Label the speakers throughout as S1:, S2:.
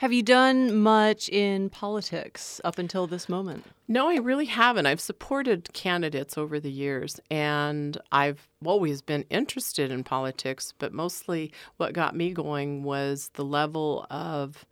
S1: Have you done much in politics up until this moment?
S2: No, I really haven't. I've supported candidates over the years, and I've always been interested in politics, but mostly what got me going was the level of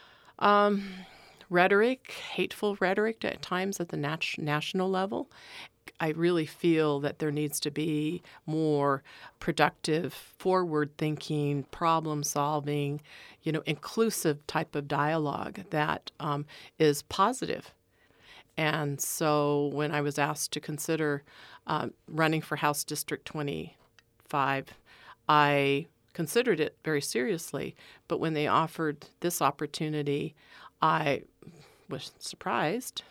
S2: rhetoric, hateful rhetoric at times at the national level. I really feel that there needs to be more productive, forward-thinking, problem-solving, inclusive type of dialogue that is positive. And so when I was asked to consider running for House District 25, I considered it very seriously. But when they offered this opportunity, I was surprised.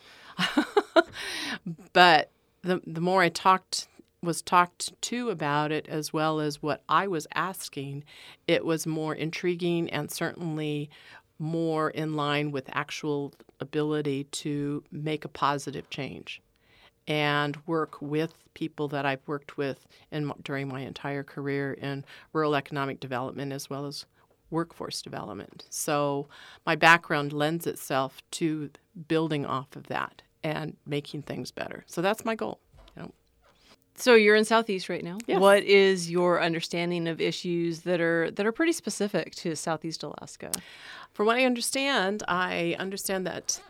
S2: But the more I was talked to about it, as well as what I was asking, it was more intriguing and certainly more in line with actual ability to make a positive change and work with people that I've worked with during my entire career in rural economic development as well as workforce development. So my background lends itself to building off of that and making things better. So that's my goal.
S1: So you're in Southeast right now.
S2: Yes.
S1: What is your understanding of issues that are pretty specific to Southeast Alaska?
S2: From what I understand that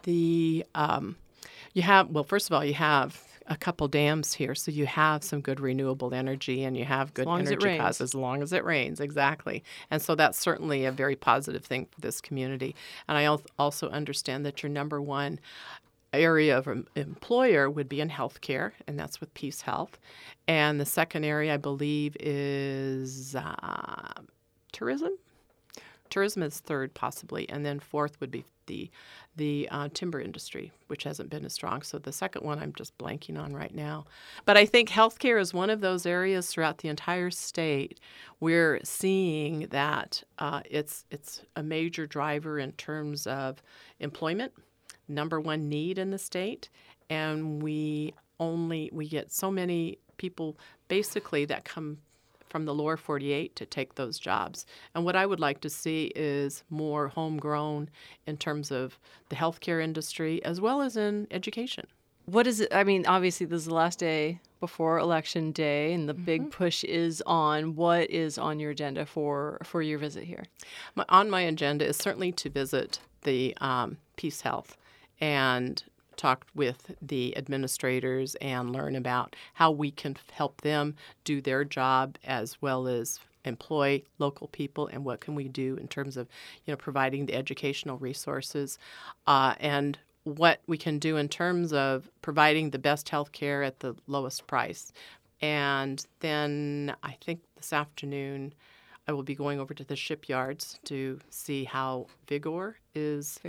S2: first of all, you have a couple dams here, so you have some good renewable energy and you have good energy costs as long as it rains, exactly. And so that's certainly a very positive thing for this community. And I also understand that your number one area of employer would be in healthcare, and that's with Peace Health. And the second area, I believe, is tourism. Tourism is third, possibly, and then fourth would be the timber industry, which hasn't been as strong. So the second one I'm just blanking on right now. But I think healthcare is one of those areas throughout the entire state. We're seeing that it's a major driver in terms of employment, number one need in the state, and we get so many people basically that come from the lower 48 to take those jobs. And what I would like to see is more homegrown in terms of the healthcare industry as well as in education.
S1: What is it? I mean, obviously, this is the last day before Election Day, and the big push is on. What is on your agenda for your visit here?
S2: On my agenda is certainly to visit the Peace Health and talk with the administrators and learn about how we can help them do their job as well as employ local people and what can we do in terms of providing the educational resources and what we can do in terms of providing the best health care at the lowest price. And then I think this afternoon I will be going over to the shipyards to see how Vigor is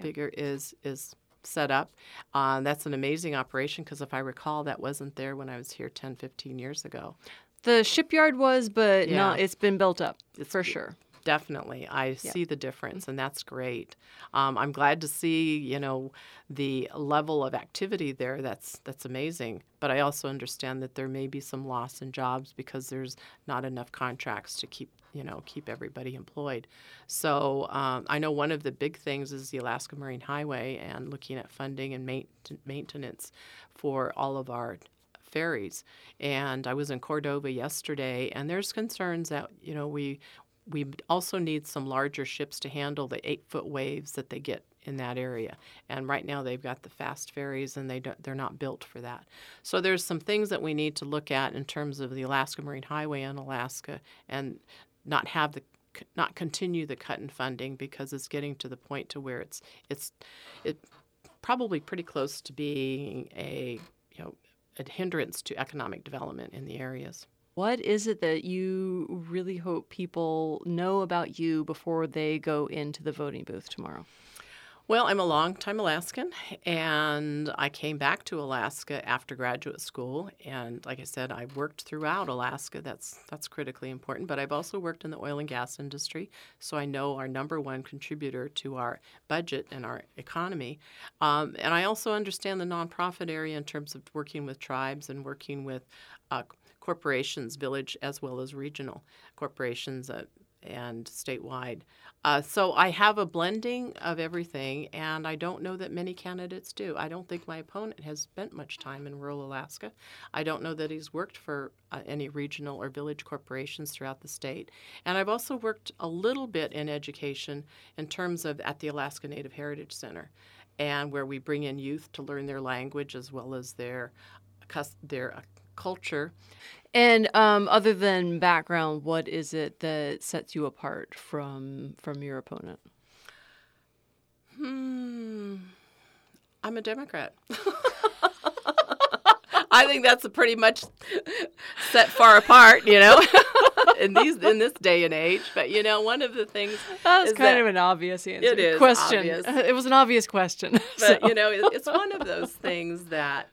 S2: set up. That's an amazing operation because if I recall, that wasn't there when I was here 10, 15 years ago.
S1: The shipyard was, but no, it's been built up for sure.
S2: Definitely. I see the difference, and that's great. I'm glad to see, the level of activity there. That's amazing. But I also understand that there may be some loss in jobs because there's not enough contracts to keep everybody employed. So I know one of the big things is the Alaska Marine Highway and looking at funding and maintenance for all of our ferries. And I was in Cordova yesterday, and there's concerns that, we also need some larger ships to handle the 8-foot waves that they get in that area. And right now they've got the fast ferries, and they're not built for that. So there's some things that we need to look at in terms of the Alaska Marine Highway in Alaska and not continue the cut in funding because it's getting to the point to where it's probably pretty close to being a hindrance to economic development in the areas.
S1: What is it that you really hope people know about you before they go into the voting booth tomorrow?
S2: Well, I'm a longtime Alaskan, and I came back to Alaska after graduate school. And like I said, I've worked throughout Alaska. That's critically important. But I've also worked in the oil and gas industry, so I know our number one contributor to our budget and our economy. And I also understand the nonprofit area in terms of working with tribes and working with corporations, village as well as regional corporations, and statewide. So I have a blending of everything, and I don't know that many candidates do. I don't think my opponent has spent much time in rural Alaska. I don't know that he's worked for any regional or village corporations throughout the state. And I've also worked a little bit in education in terms of at the Alaska Native Heritage Center, and where we bring in youth to learn their language as well as their culture.
S1: And other than background, what is it that sets you apart from your opponent?
S2: I'm a Democrat. I think that's a pretty much set far apart, in this day and age. But one of the things
S1: that's kind of an obvious answer.
S2: It is
S1: question.
S2: Obvious.
S1: It was an obvious question.
S2: But so. It's one of those things that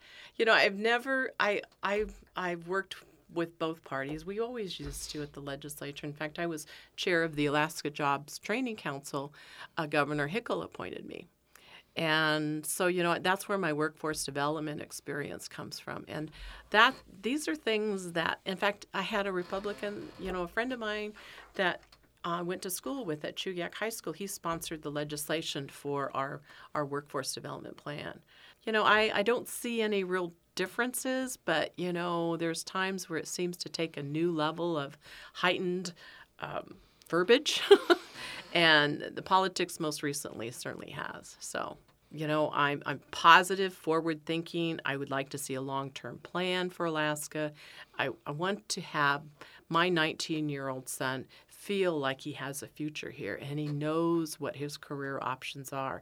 S2: I've worked with both parties. We always used to at the legislature. In fact, I was chair of the Alaska Jobs Training Council. Governor Hickel appointed me. And so, that's where my workforce development experience comes from. And these are things that, in fact, I had a Republican, a friend of mine that I went to school with at Chugach High School. He sponsored the legislation for our workforce development plan. I don't see any real differences, but, there's times where it seems to take a new level of heightened verbiage. And the politics most recently certainly has. So, I'm positive, forward-thinking. I would like to see a long-term plan for Alaska. I want to have my 19-year-old son feel like he has a future here and he knows what his career options are.